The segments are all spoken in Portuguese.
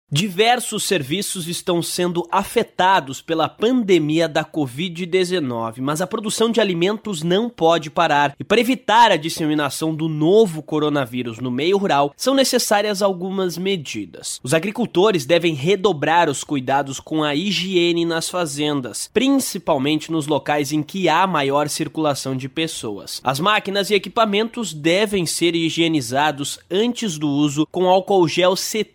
Diversos serviços estão sendo afetados pela pandemia da Covid-19, mas a produção de alimentos não pode parar. E para evitar a disseminação do novo coronavírus no meio rural, são necessárias algumas medidas. Os agricultores devem redobrar os cuidados com a higiene nas fazendas, principalmente nos locais em que há maior circulação de pessoas. As máquinas e equipamentos devem ser higienizados antes do uso com álcool gel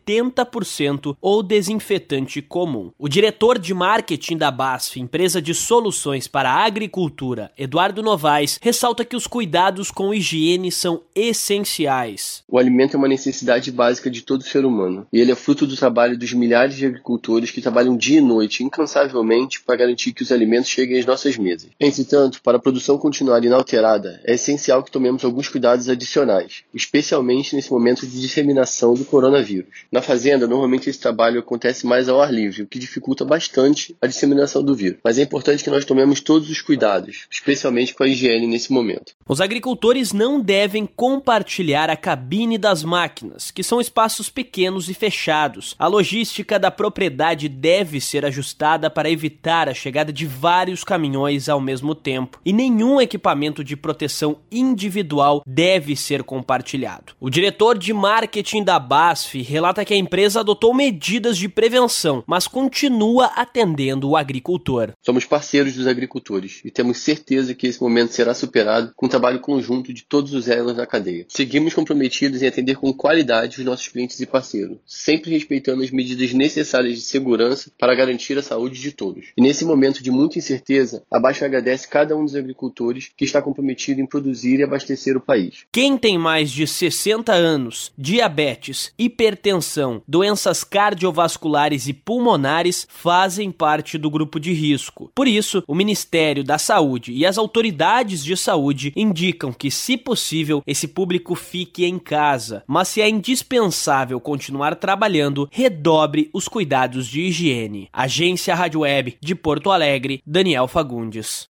70% ou desinfetante comum. O diretor de marketing da BASF, empresa de soluções para a agricultura, Eduardo Novaes, ressalta que os cuidados com higiene são essenciais. O alimento é uma necessidade básica de todo ser humano, e ele é fruto do trabalho dos milhares de agricultores que trabalham dia e noite incansavelmente para garantir que os alimentos cheguem às nossas mesas. Entretanto, para a produção continuar inalterada, é essencial que tomemos alguns cuidados adicionais, especialmente nesse momento de disseminação do coronavírus. Na fazenda, normalmente esse trabalho acontece mais ao ar livre, o que dificulta bastante a disseminação do vírus. Mas é importante que nós tomemos todos os cuidados, especialmente com a higiene nesse momento. Os agricultores não devem compartilhar a cabine das máquinas, que são espaços pequenos e fechados. A logística da propriedade deve ser ajustada para evitar a chegada de vários caminhões ao mesmo tempo, e nenhum equipamento de proteção individual deve ser compartilhado. O diretor de marketing da BASF relata que a empresa adotou medidas de prevenção, mas continua atendendo o agricultor. Somos parceiros dos agricultores e temos certeza que esse momento será superado com o trabalho conjunto de todos os elos da cadeia. Seguimos comprometidos em atender com qualidade os nossos clientes e parceiros, sempre respeitando as medidas necessárias de segurança para garantir a saúde de todos. E nesse momento de muita incerteza, a BASF agradece cada um dos agricultores que está comprometido em produzir e abastecer o país. Quem tem mais de 60 anos, diabetes, hipertensão, doenças cardiovasculares e pulmonares fazem parte do grupo de risco. Por isso, o Ministério da Saúde e as autoridades de saúde indicam que, se possível, esse público fique em casa. Mas se é indispensável continuar trabalhando, redobre os cuidados de higiene. Agência Rádio Web de Porto Alegre, Daniel Fagundes.